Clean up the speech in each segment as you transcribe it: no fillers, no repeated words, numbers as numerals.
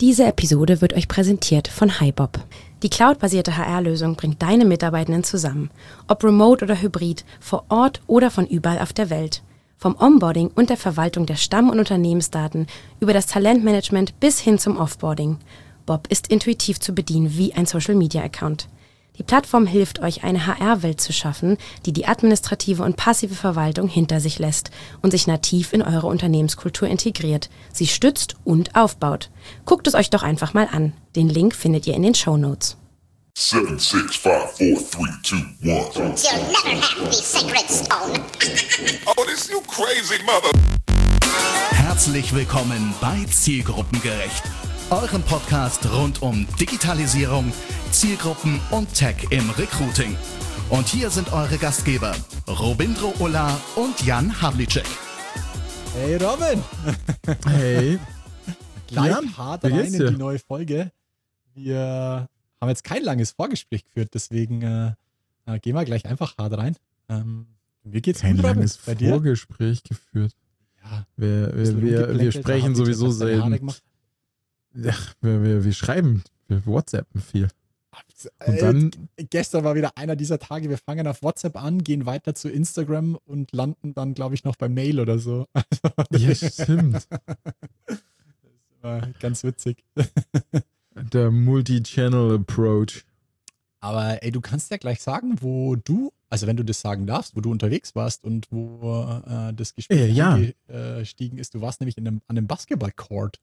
Diese Episode wird euch präsentiert von HiBob. Die cloudbasierte HR-Lösung bringt deine Mitarbeitenden zusammen. Ob remote oder hybrid, vor Ort oder von überall auf der Welt. Vom Onboarding und der Verwaltung der Stamm- und Unternehmensdaten über das Talentmanagement bis hin zum Offboarding. Bob ist intuitiv zu bedienen wie ein Social-Media-Account. Die Plattform hilft euch, eine HR-Welt zu schaffen, die die administrative und passive Verwaltung hinter sich lässt und sich nativ in eure Unternehmenskultur integriert, sie stützt und aufbaut. Guckt es euch doch einfach mal an. Den Link findet ihr in den Shownotes. 7, 6, 5, 4, 3, 2, 1. You'll never have the sacred stone. Oh, this you crazy mother. Herzlich willkommen bei Zielgruppengerecht, eurem Podcast rund um Digitalisierung, Zielgruppen und Tech im Recruiting. Und hier sind eure Gastgeber Robindro Ulla und Jan Havlicek. Hey Robin! Hey. Gleich Jan, hart wie rein geht's in dir? die neue Folge. Wir haben jetzt kein langes Vorgespräch geführt, deswegen gehen wir gleich einfach hart rein. Mir geht's Kein gut, Robin. langes Bei dir? Vorgespräch geführt. Ja, Wir sprechen sowieso selten. Ja, wir schreiben, wir WhatsAppen viel. Und dann, Gestern war wieder einer dieser Tage, wir fangen auf WhatsApp an, gehen weiter zu Instagram und landen dann, glaube ich, noch bei Mail oder so. ja, stimmt. Das war ganz witzig. Der Multi-Channel-Approach. Aber ey, du kannst ja gleich sagen, wo du, also wenn du das sagen darfst, wo du unterwegs warst und wo das Gespräch Ja. angestiegen ist. Du warst nämlich an einem Basketball-Court.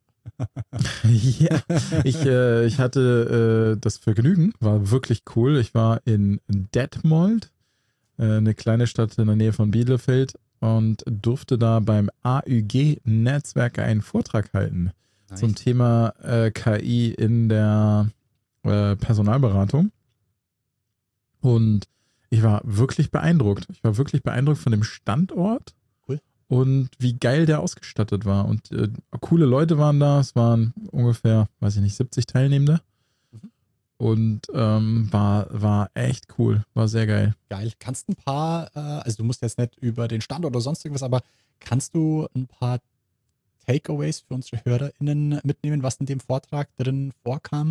Ja, ich hatte das Vergnügen, war wirklich cool. Ich war in Detmold, eine kleine Stadt in der Nähe von Bielefeld, und durfte da beim AÜG-Netzwerk einen Vortrag halten zum Thema KI in der Personalberatung. Und ich war wirklich beeindruckt. Ich war wirklich beeindruckt von dem Standort. Cool. Und wie geil der ausgestattet war. Und coole Leute waren da. Es waren ungefähr, 70 Teilnehmende. Mhm. Und war echt cool. War sehr geil. Geil. Kannst ein paar, also du musst jetzt nicht über den Standort oder sonst irgendwas, aber kannst du ein paar Takeaways für unsere HörerInnen mitnehmen, was in dem Vortrag drin vorkam?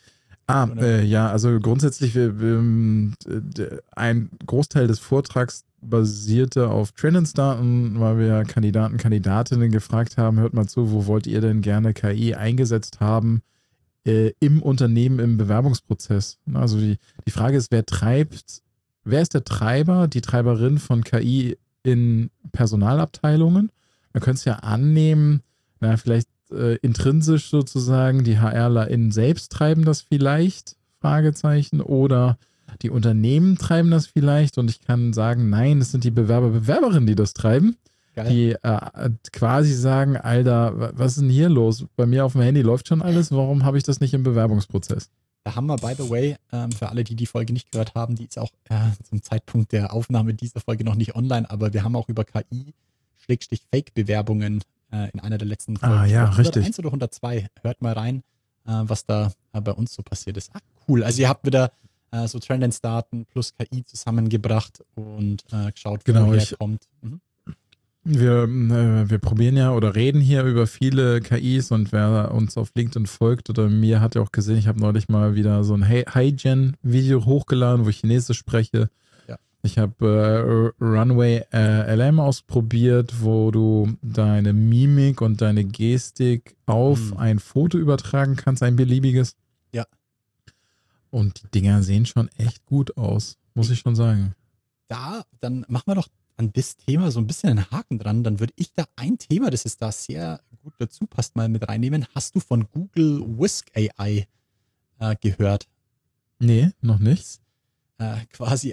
Also grundsätzlich, ein Großteil des Vortrags basierte auf Trainingsdaten, weil wir Kandidatinnen gefragt haben, hört mal zu, wo wollt ihr denn gerne KI eingesetzt haben im Unternehmen, im Bewerbungsprozess? Also die Frage ist, wer ist der Treiber, die Treiberin von KI in Personalabteilungen? Man könnte es ja annehmen, vielleicht intrinsisch sozusagen, die HRlerInnen selbst treiben das vielleicht, Fragezeichen, oder die Unternehmen treiben das vielleicht, und ich kann sagen, nein, es sind die Bewerberinnen, die das treiben, Geil. die quasi sagen, Alter, was ist denn hier los? Bei mir auf dem Handy läuft schon alles, warum habe ich das nicht im Bewerbungsprozess? Da haben wir, by the way, für alle, die die Folge nicht gehört haben, die ist auch zum Zeitpunkt der Aufnahme dieser Folge noch nicht online, aber wir haben auch über KI-Fake-Bewerbungen in einer der letzten Folgen. Ja, 101 richtig. oder 102. Hört mal rein, was da bei uns so passiert ist. Cool. Also ihr habt wieder so Trendance-Daten plus KI zusammengebracht und geschaut, Genau, woher kommt. Mhm. Wir probieren ja oder reden hier über viele KIs, und wer uns auf LinkedIn folgt oder mir, hat ja auch gesehen, ich habe neulich mal wieder so ein Hi-Gen-Video hochgeladen, wo ich Chinesisch spreche. Ja. Ich habe Runway LM ausprobiert, wo du deine Mimik und deine Gestik auf ein Foto übertragen kannst, ein beliebiges. Ja. Und die Dinger sehen schon echt gut aus, muss ich schon sagen. Dann machen wir doch an das Thema so ein bisschen einen Haken dran. Dann würde ich da ein Thema, das ist da sehr gut dazu passt, mal mit reinnehmen. Hast du von Google Whisk AI gehört? Nee, noch nicht. Quasi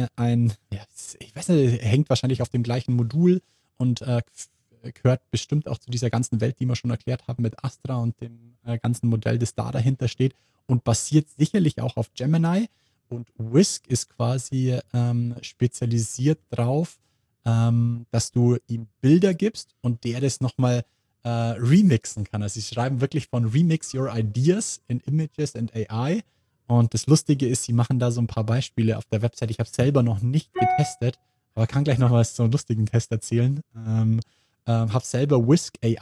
ich weiß nicht, hängt wahrscheinlich auf dem gleichen Modul und gehört bestimmt auch zu dieser ganzen Welt, die wir schon erklärt haben mit Astra und dem ganzen Modell, das da dahinter steht, und basiert sicherlich auch auf Gemini. Und Whisk ist quasi spezialisiert drauf, dass du ihm Bilder gibst und der das nochmal remixen kann. Also sie schreiben wirklich von Remix Your Ideas in Images and AI. Und das Lustige ist, sie machen da so ein paar Beispiele auf der Website. Ich habe es selber noch nicht getestet, aber kann gleich noch was zu einem lustigen Test erzählen. Habe selber Whisk AI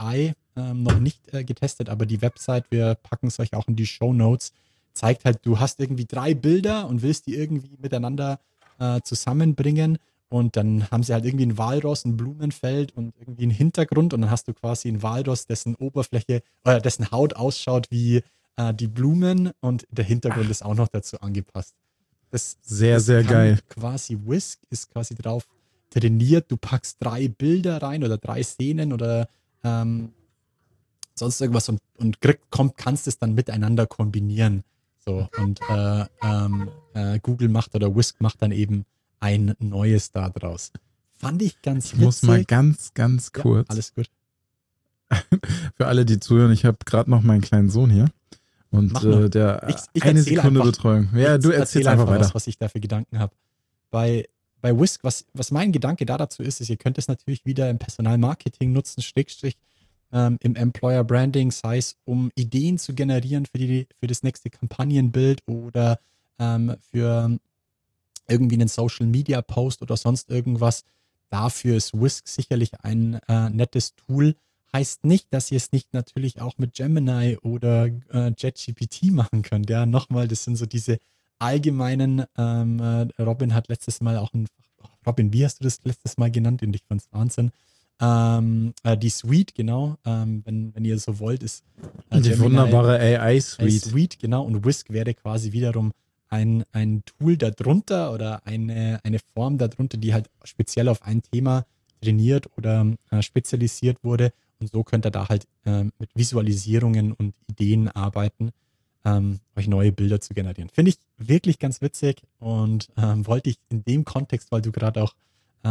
noch nicht getestet, aber die Website, wir packen es euch auch in die Shownotes, zeigt halt, du hast irgendwie 3 Bilder und willst die irgendwie miteinander zusammenbringen und dann haben sie halt irgendwie ein Walross, ein Blumenfeld und irgendwie einen Hintergrund und dann hast du quasi ein Walross, dessen Oberfläche, dessen Haut ausschaut wie die Blumen und der Hintergrund ist auch noch dazu angepasst. Das sehr geil. Quasi Whisk ist quasi drauf trainiert, du packst 3 Bilder rein oder 3 Szenen oder sonst irgendwas und kannst es dann miteinander kombinieren. So, und Google macht oder Whisk macht dann eben ein neues da draus. Fand ich ganz witzig. Ich muss mal ganz kurz. Ja, alles gut. Für alle, die zuhören, ich habe gerade noch meinen kleinen Sohn hier. Und der ich eine Sekunde einfach, Betreuung. Ja, du erzählst einfach weiter. Was ich da für Gedanken habe. Bei Whisk, was mein Gedanke da dazu ist, ihr könnt es natürlich wieder im Personalmarketing nutzen, im Employer Branding, sei es um Ideen zu generieren für das nächste Kampagnenbild oder für irgendwie einen Social Media Post oder sonst irgendwas. Dafür ist Whisk sicherlich ein nettes Tool. Heißt nicht, dass ihr es nicht natürlich auch mit Gemini oder ChatGPT machen könnt. Ja, nochmal, das sind so diese allgemeinen, Robin hat letztes Mal auch Robin, wie hast du das letztes Mal genannt? Ich fand's Wahnsinn. Die Suite, genau, wenn ihr so wollt, ist die Gemini, wunderbare AI-Suite. Suite, genau, und Whisk wäre quasi wiederum ein Tool darunter oder eine Form darunter, die halt speziell auf ein Thema trainiert oder spezialisiert wurde. Und so könnt ihr da halt mit Visualisierungen und Ideen arbeiten, euch neue Bilder zu generieren. Finde ich wirklich ganz witzig und wollte ich in dem Kontext, weil du gerade auch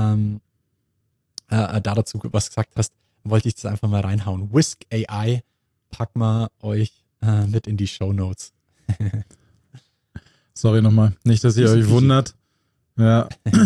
dazu was gesagt hast, wollte ich das einfach mal reinhauen. Whisk AI packen wir euch mit in die Shownotes. Sorry nochmal, nicht, dass ihr euch wundert. Ja,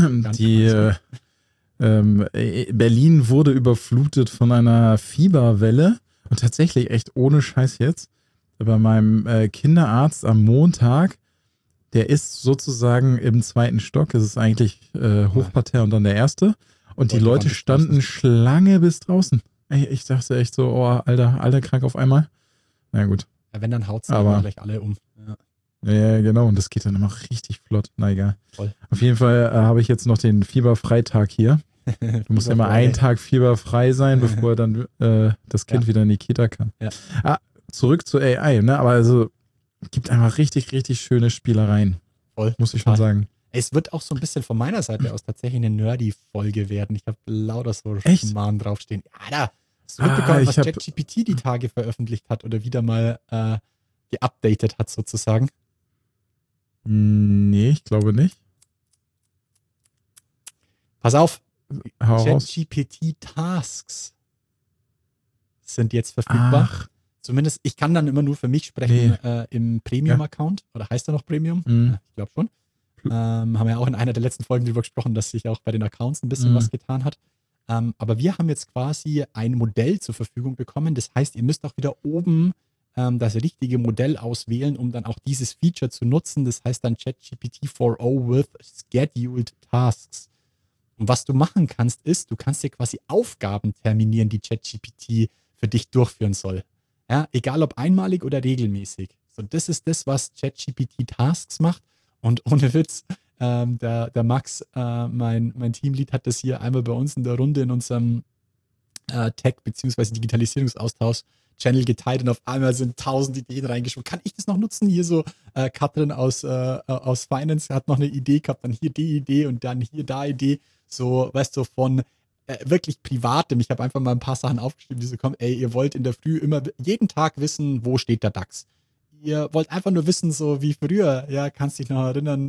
Berlin wurde überflutet von einer Fieberwelle und tatsächlich echt ohne Scheiß jetzt. Bei meinem Kinderarzt am Montag, der ist sozusagen im 2. Stock, es ist eigentlich Hochparterre und dann der 1. Und die Leute standen Schlange bis draußen. Ey, ich dachte echt so, oh, Alter, krank auf einmal. Na gut. Ja, wenn, dann haut es aber gleich alle um. Ja, genau. Und das geht dann immer richtig flott. Na egal. Voll. Auf jeden Fall habe ich jetzt noch den Fieberfreitag hier. Du musst ja mal einen Tag fieberfrei sein, bevor dann das Kind wieder in die Kita kann. Ja. Zurück zur AI, ne? Aber also gibt einfach richtig, richtig schöne Spielereien. Voll. Muss ich schon sagen. Es wird auch so ein bisschen von meiner Seite aus tatsächlich eine Nerdy-Folge werden. Ich habe lauter so Schmarrn draufstehen. Ja, hast du mitbekommen, was ChatGPT die Tage veröffentlicht hat oder wieder mal geupdatet hat sozusagen? Nee, ich glaube nicht. Pass auf, ChatGPT Tasks sind jetzt verfügbar. Ach. Zumindest, ich kann dann immer nur für mich sprechen im Premium-Account. Oder heißt er noch Premium? Ja, ich glaube schon. Haben wir ja auch in einer der letzten Folgen darüber gesprochen, dass sich auch bei den Accounts ein bisschen was getan hat. Aber wir haben jetzt quasi ein Modell zur Verfügung bekommen. Das heißt, ihr müsst auch wieder oben das richtige Modell auswählen, um dann auch dieses Feature zu nutzen. Das heißt dann ChatGPT 4.0 with Scheduled Tasks. Und was du machen kannst, ist, du kannst dir quasi Aufgaben terminieren, die ChatGPT für dich durchführen soll. Ja, egal ob einmalig oder regelmäßig. So, das ist das, was ChatGPT Tasks macht. Und ohne Witz, der Max, mein Teamlead, hat das hier einmal bei uns in der Runde in unserem Tech- bzw. Digitalisierungsaustausch-Channel geteilt und auf einmal sind 1000 Ideen reingeschoben. Kann ich das noch nutzen? Hier so Katrin aus Finance hat noch eine Idee gehabt, dann hier die Idee und dann hier da Idee. So, weißt du, von wirklich Privatem. Ich habe einfach mal ein paar Sachen aufgeschrieben, die so kommen. Ey, ihr wollt in der Früh immer jeden Tag wissen, wo steht der DAX. Ihr wollt einfach nur wissen, so wie früher. Ja, kannst dich noch erinnern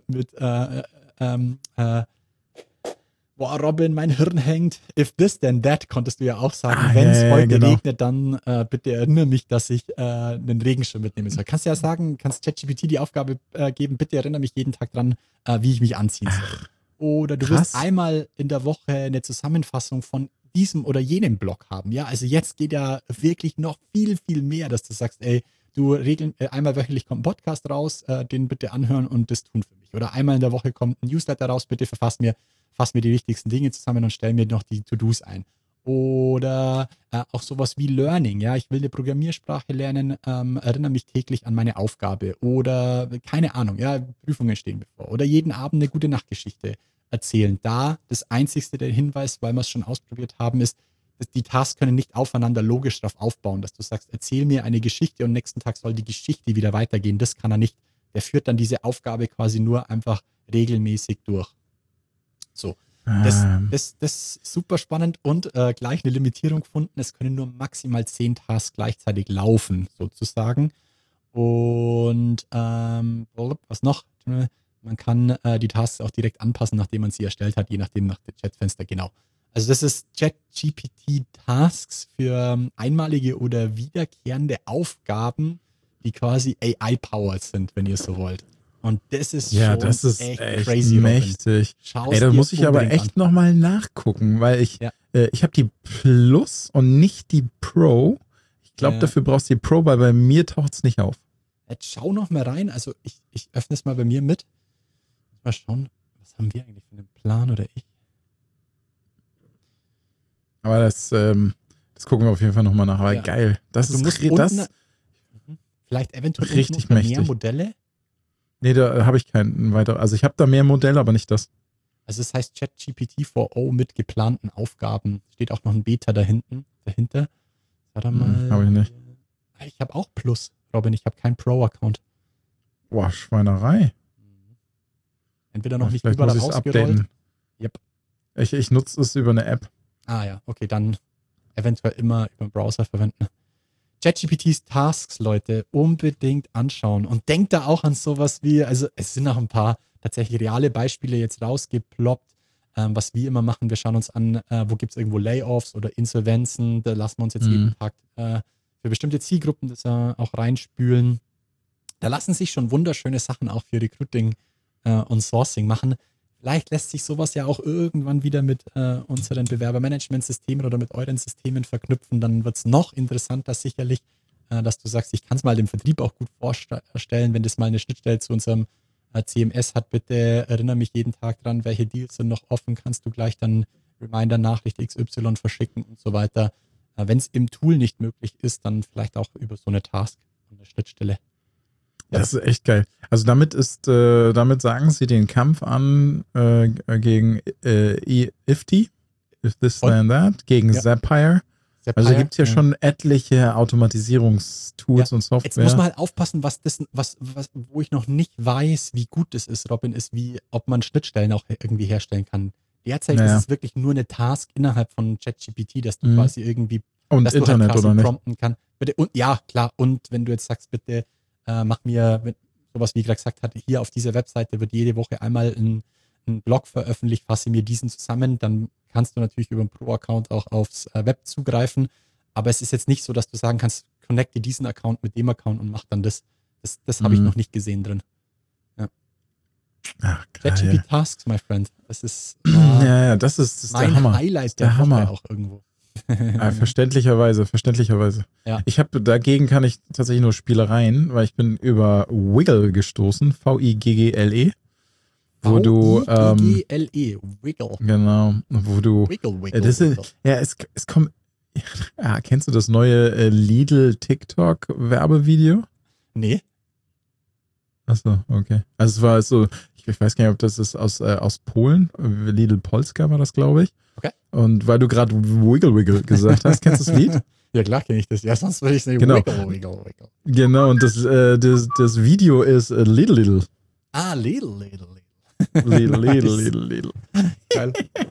boah, Robin, mein Hirn hängt. If this, then that, konntest du ja auch sagen. Wenn es heute regnet, dann bitte erinnere mich, dass ich einen Regenschirm mitnehmen soll. Kannst ja sagen, kannst ChatGPT die Aufgabe geben, bitte erinnere mich jeden Tag dran, wie ich mich anziehen soll. Oder du wirst einmal in der Woche eine Zusammenfassung von diesem oder jenem Blog haben. Ja, also jetzt geht ja wirklich noch viel, viel mehr, dass du sagst, ey, einmal wöchentlich kommt ein Podcast raus, den bitte anhören und das tun für mich. Oder einmal in der Woche kommt ein Newsletter raus, bitte fass mir die wichtigsten Dinge zusammen und stell mir noch die To-Dos ein. Oder auch sowas wie Learning. Ja, ich will eine Programmiersprache lernen, erinnere mich täglich an meine Aufgabe. Oder keine Ahnung, ja, Prüfungen stehen bevor. Oder jeden Abend eine gute Nachtgeschichte erzählen. Da das einzigste der Hinweis, weil wir es schon ausprobiert haben, ist, dass die Tasks können nicht aufeinander logisch darauf aufbauen, dass du sagst, erzähl mir eine Geschichte und nächsten Tag soll die Geschichte wieder weitergehen. Das kann er nicht. Der führt dann diese Aufgabe quasi nur einfach regelmäßig durch. So. Das ist super spannend und gleich eine Limitierung gefunden. Es können nur maximal 10 Tasks gleichzeitig laufen, sozusagen. Und was noch? Man kann die Tasks auch direkt anpassen, nachdem man sie erstellt hat, je nachdem nach dem Chatfenster. Genau. Also das ist ChatGPT Tasks für einmalige oder wiederkehrende Aufgaben, die quasi AI-powered sind, wenn ihr so wollt. Und das ist schon das ist echt crazy, mächtig. Ey, da muss ich aber echt nochmal nachgucken, weil ich habe die Plus und nicht die Pro. Ich glaube, dafür brauchst du die Pro, weil bei mir taucht es nicht auf. Jetzt schau noch mal rein. Also ich öffne es mal bei mir mit. Mal schauen, was haben wir eigentlich für einen Plan oder ich? Aber das gucken wir auf jeden Fall nochmal nach. Aber geil. Das also ist vielleicht eventuell richtig mehr mächtig. Modelle. Nee, da habe ich keinen weiter. Also ich habe da mehr Modelle, aber nicht das. Also es heißt ChatGPT 4o mit geplanten Aufgaben. Steht auch noch ein Beta dahinter. Warte mal. Habe ich nicht. Ich habe auch Plus, Robin. Ich habe keinen Pro-Account. Boah, Schweinerei. Entweder noch nicht vielleicht überall muss ich es rausgerollt. updaten. Yep. Ich nutze es über eine App. Ah ja, okay, dann eventuell immer über den Browser verwenden. ChatGPTs Tasks, Leute, unbedingt anschauen. Und denkt da auch an sowas wie, also es sind auch ein paar tatsächlich reale Beispiele jetzt rausgeploppt, was wir immer machen. Wir schauen uns an, wo gibt es irgendwo Layoffs oder Insolvenzen. Da lassen wir uns jetzt jeden Tag für bestimmte Zielgruppen das auch reinspülen. Da lassen sich schon wunderschöne Sachen auch für Recruiting und Sourcing machen. Vielleicht lässt sich sowas ja auch irgendwann wieder mit unseren Bewerbermanagementsystemen oder mit euren Systemen verknüpfen. Dann wird es noch interessanter sicherlich, dass du sagst, ich kann es mal dem Vertrieb auch gut vorstellen, wenn das mal eine Schnittstelle zu unserem CMS hat. Bitte erinnere mich jeden Tag dran, welche Deals sind noch offen, kannst du gleich dann Reminder-Nachricht XY verschicken und so weiter. Wenn es im Tool nicht möglich ist, dann vielleicht auch über so eine Task an der Schnittstelle. Ja. Das ist echt geil. Also damit sagen sie den Kampf an gegen IFTY, If This Then That, gegen Zapier. Also da gibt es ja schon etliche Automatisierungstools und Software. Jetzt muss man halt aufpassen, wo ich noch nicht weiß, wie gut das ist, Robin, ist, ob man Schnittstellen auch irgendwie herstellen kann. Derzeit ist es wirklich nur eine Task innerhalb von ChatGPT, dass du quasi irgendwie und Internet halt oder nicht? Prompten kann. Bitte, und ja, klar. Und wenn du jetzt sagst, bitte mach mir sowas, wie gerade gesagt hat, hier auf dieser Webseite wird jede Woche einmal ein Blog veröffentlicht, fasse mir diesen zusammen, dann kannst du natürlich über einen Pro-Account auch aufs Web zugreifen. Aber es ist jetzt nicht so, dass du sagen kannst, connecte diesen Account mit dem Account und mach dann das. Das habe ich noch nicht gesehen drin. Ja. Ach, ChatGPT Tasks, my friend. Das ist das ist mein der Hammer. Highlight der Hammer Woche auch irgendwo. Ja, verständlicherweise. Ja. Dagegen kann ich tatsächlich nur Spielereien, weil ich bin über Wiggle gestoßen, Wiggle. Wo du Wiggle. Genau, wo du Wiggle. Es kommt. Ja, kennst du das neue Lidl TikTok Werbevideo? Nee. Achso, okay. Also es war so, ich weiß gar nicht, ob das ist aus Polen. Lidl Polska war das, glaube ich. Okay. Und weil du gerade Wiggle gesagt hast, kennst du das Lied? Ja, klar kenne ich das. Ja, sonst würde ich sagen, genau. Wiggle. Genau, und das Video ist Lidl. Ah, Lidl. Lidl. Geil.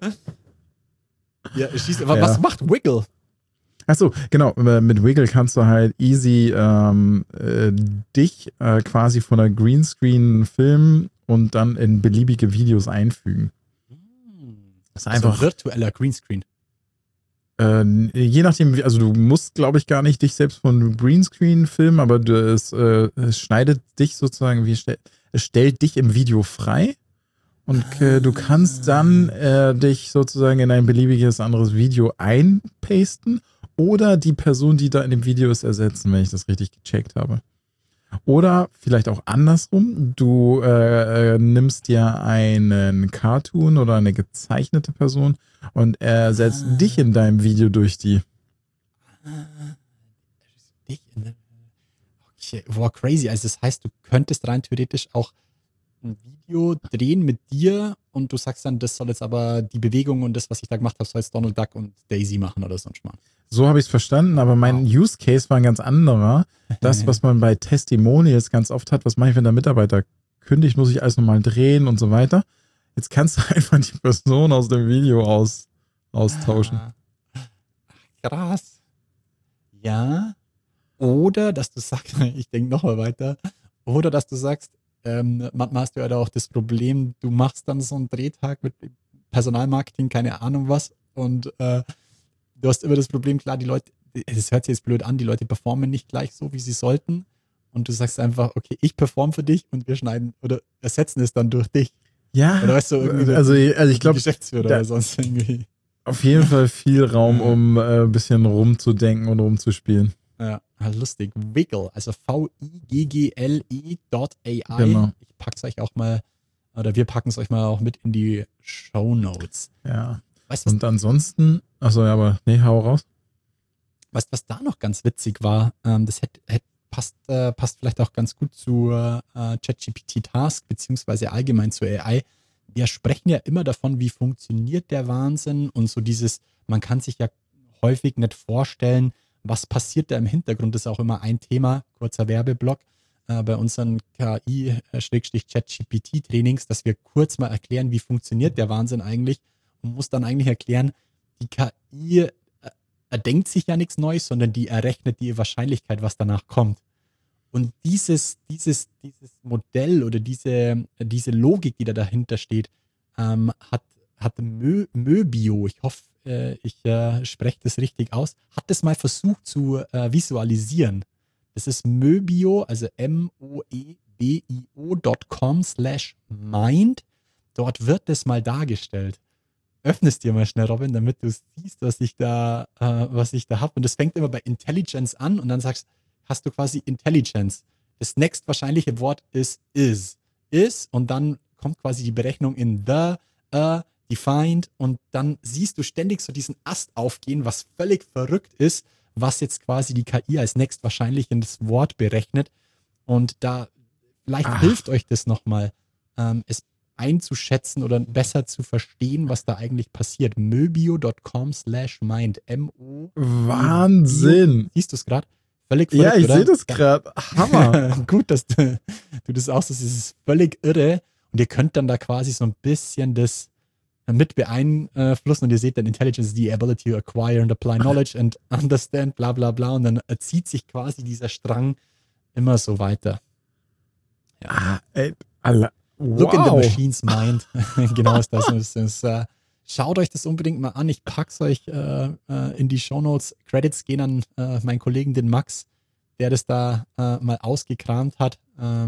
Ja, aber was macht Wiggle? Achso, genau. Mit Wiggle kannst du halt easy dich quasi von der Greenscreen filmen und dann in beliebige Videos einfügen. Das ist einfach ein virtueller Greenscreen. Je nachdem, also du musst, glaube ich, gar nicht dich selbst von Greenscreen filmen, aber es schneidet dich sozusagen, es stellt dich im Video frei und du kannst dann dich sozusagen in ein beliebiges anderes Video einpasten oder die Person, die da in dem Video ist, ersetzen, wenn ich das richtig gecheckt habe. Oder vielleicht auch andersrum, du nimmst dir einen Cartoon oder eine gezeichnete Person und er setzt dich in deinem Video durch die. Okay, wow, crazy. Also das heißt, du könntest rein theoretisch auch ein Video drehen mit dir und du sagst dann, das soll jetzt aber die Bewegung und das, was ich da gemacht habe, soll jetzt Donald Duck und Daisy machen oder so ein Schmarrn. So habe ich es verstanden, aber mein Use Case war ein ganz anderer. Das, was man bei Testimonials ganz oft hat, was manchmal, wenn der Mitarbeiter kündigt, muss ich alles nochmal drehen und so weiter. Jetzt kannst du einfach die Person aus dem Video austauschen. Krass. Ja. Oder, dass du sagst, ich denke nochmal weiter, oder dass du sagst, manchmal hast du ja da auch das Problem, du machst dann so einen Drehtag mit Personalmarketing, keine Ahnung was, und du hast immer das Problem, klar, die Leute, es hört sich jetzt blöd an, die Leute performen nicht gleich so, wie sie sollten, und du sagst einfach, okay, ich performe für dich und wir schneiden oder ersetzen es dann durch dich. Ja, oder weißt du, irgendwie also ich glaube, Geschäftsführer oder sonst irgendwie. Auf jeden Fall viel Raum, um ein bisschen rumzudenken und rumzuspielen. Ja, lustig. Wiggle, also Viggle.ai. Genau. Ich pack's euch auch mal, oder wir packen es euch mal auch mit in die Shownotes. Ja. Weißt du, Und ansonsten, achso, ja, aber nee, hau raus. was da noch ganz witzig war, das passt vielleicht auch ganz gut zu ChatGPT Task, beziehungsweise allgemein zur AI. Wir sprechen ja immer davon, wie funktioniert der Wahnsinn und so dieses, man kann sich ja häufig nicht vorstellen, was passiert da im Hintergrund, das ist auch immer ein Thema, kurzer Werbeblock, bei unseren KI-ChatGPT-Trainings, dass wir kurz mal erklären, wie funktioniert der Wahnsinn eigentlich und muss dann eigentlich erklären, die KI erdenkt sich ja nichts Neues, sondern die errechnet die Wahrscheinlichkeit, was danach kommt. Und dieses Modell oder diese Logik, die da dahinter steht, hat Möbio, ich hoffe, ich spreche das richtig aus, hat das mal versucht zu visualisieren. Das ist Möbio, also moebio.com/mind. Dort wird das mal dargestellt. Öffnest dir mal schnell, Robin, damit du siehst, was ich da habe. Und das fängt immer bei Intelligence an und dann hast du quasi Intelligence. Das nächstwahrscheinliche Wort ist is. Is und dann kommt quasi die Berechnung in defined und dann siehst du ständig so diesen Ast aufgehen, was völlig verrückt ist, was jetzt quasi die KI als nächstwahrscheinliches Wort berechnet. Und da vielleicht hilft euch das nochmal, es einzuschätzen oder besser zu verstehen, was da eigentlich passiert. Möbio.com/mind. Wahnsinn! Siehst du es gerade? Völlig verrückt, ja, ich sehe das gerade. Hammer! Gut, dass du das auch siehst. Es ist völlig irre. Und ihr könnt dann da quasi so ein bisschen das mit beeinflussen und ihr seht dann Intelligence is the ability to acquire and apply knowledge and understand, bla bla bla, und dann zieht sich quasi dieser Strang immer so weiter. Ja. Wow. Look in the machine's mind. Genau ist das. Schaut euch das unbedingt mal an. Ich pack's euch in die Shownotes. Credits gehen an meinen Kollegen, den Max, der das da mal ausgekramt hat.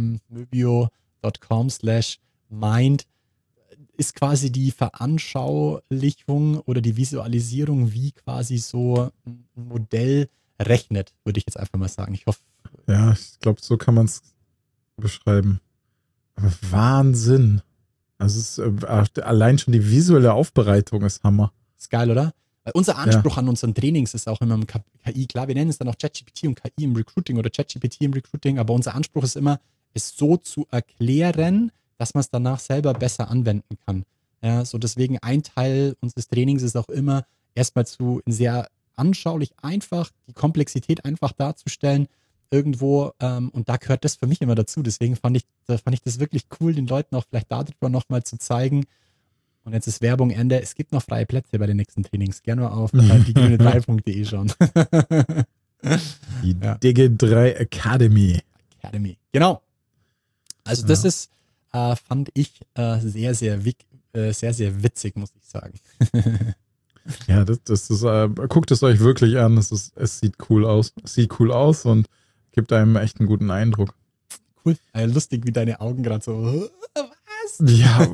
Möbio.com/mind ist quasi die Veranschaulichung oder die Visualisierung, wie quasi so ein Modell rechnet, würde ich jetzt einfach mal sagen. Ich hoffe. Ja, ich glaube, so kann man es beschreiben. Aber Wahnsinn. Also allein schon die visuelle Aufbereitung ist Hammer. Ist geil, oder? Weil unser Anspruch an unseren Trainings ist auch immer im KI. Klar, wir nennen es dann auch ChatGPT und KI im Recruiting oder ChatGPT im Recruiting, aber unser Anspruch ist immer, es so zu erklären, dass man es danach selber besser anwenden kann. Ja, so deswegen ein Teil unseres Trainings ist auch immer, erstmal sehr anschaulich einfach, die Komplexität einfach darzustellen irgendwo, und da gehört das für mich immer dazu. Deswegen fand ich das wirklich cool, den Leuten auch vielleicht darüber nochmal zu zeigen. Und jetzt ist Werbung Ende. Es gibt noch freie Plätze bei den nächsten Trainings. Gerne mal auf diegene3.de schauen. Die Digi3 Academy. Genau. Also das ist, fand ich sehr, sehr witzig, muss ich sagen. Ja, das ist, guckt es euch wirklich an. Es sieht cool aus. Es sieht cool aus und gibt einem echt einen guten Eindruck. Cool. Lustig, wie deine Augen gerade so, was? Ja.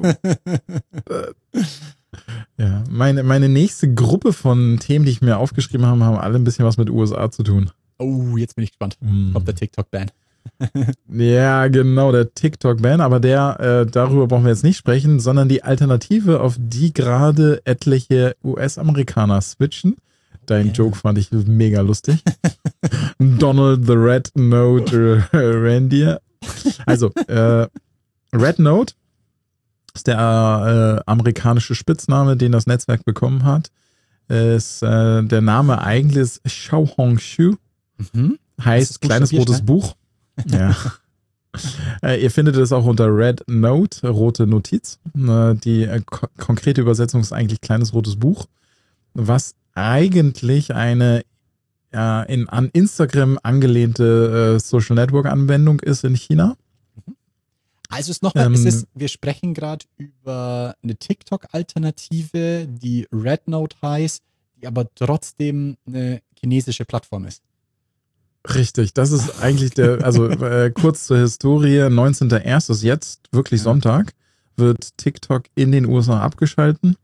Ja, meine nächste Gruppe von Themen, die ich mir aufgeschrieben habe, haben alle ein bisschen was mit USA zu tun. Oh, jetzt bin ich gespannt. Kommt der TikTok-Ban. Ja, genau, der TikTok-Ban, aber darüber brauchen wir jetzt nicht sprechen, sondern die Alternative, auf die gerade etliche US-Amerikaner switchen. Dein Joke fand ich mega lustig. Donald the Red Note Reindeer. Also, Red Note ist der amerikanische Spitzname, den das Netzwerk bekommen hat. Der Name eigentlich ist Xiaohongshu. Heißt kleines rotes Buch. Ja. Ihr findet es auch unter Red Note, rote Notiz. Die konkrete Übersetzung ist eigentlich kleines rotes Buch, was eigentlich eine an Instagram angelehnte Social Network Anwendung ist in China. Also wir sprechen gerade über eine TikTok-Alternative, die Red Note heißt, die aber trotzdem eine chinesische Plattform ist. Richtig, das ist eigentlich kurz zur Historie, 19.01. ist jetzt wirklich Sonntag, wird TikTok in den USA abgeschalten.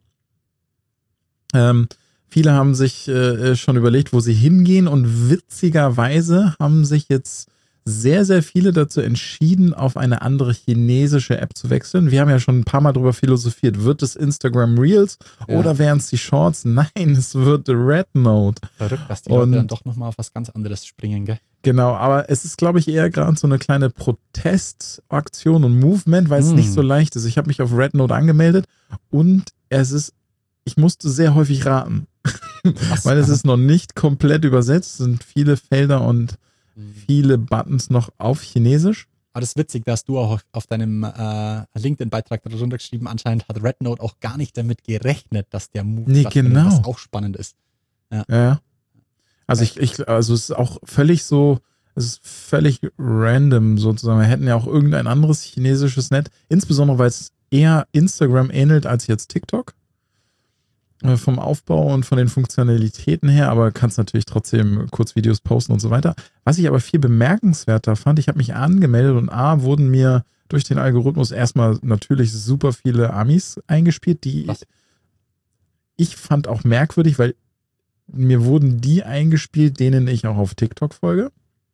Viele haben sich schon überlegt, wo sie hingehen und witzigerweise haben sich jetzt sehr, sehr viele dazu entschieden, auf eine andere chinesische App zu wechseln. Wir haben ja schon ein paar Mal darüber philosophiert. Wird es Instagram Reels oder wären es die Shorts? Nein, es wird Red Note. Verrückt, dass die Leute dann doch nochmal auf was ganz anderes springen, gell? Genau, aber es ist, glaube ich, eher gerade so eine kleine Protestaktion und Movement, weil es nicht so leicht ist. Ich habe mich auf Red Note angemeldet und ich musste sehr häufig raten, weil es ist noch nicht komplett übersetzt, es sind viele Felder und viele Buttons noch auf Chinesisch. Aber das ist witzig, dass du auch auf deinem LinkedIn-Beitrag darunter geschrieben, anscheinend hat Red Note auch gar nicht damit gerechnet, dass der Move genau. was auch spannend ist. Ja. Also es ist auch völlig es ist völlig random sozusagen. Wir hätten ja auch irgendein anderes chinesisches Netz, insbesondere weil es eher Instagram ähnelt als jetzt TikTok. Vom Aufbau und von den Funktionalitäten her, aber kannst natürlich trotzdem Kurzvideos posten und so weiter. Was ich aber viel bemerkenswerter fand, ich habe mich angemeldet und wurden mir durch den Algorithmus erstmal natürlich super viele Amis eingespielt, die ich fand auch merkwürdig, weil mir wurden die eingespielt, denen ich auch auf TikTok folge.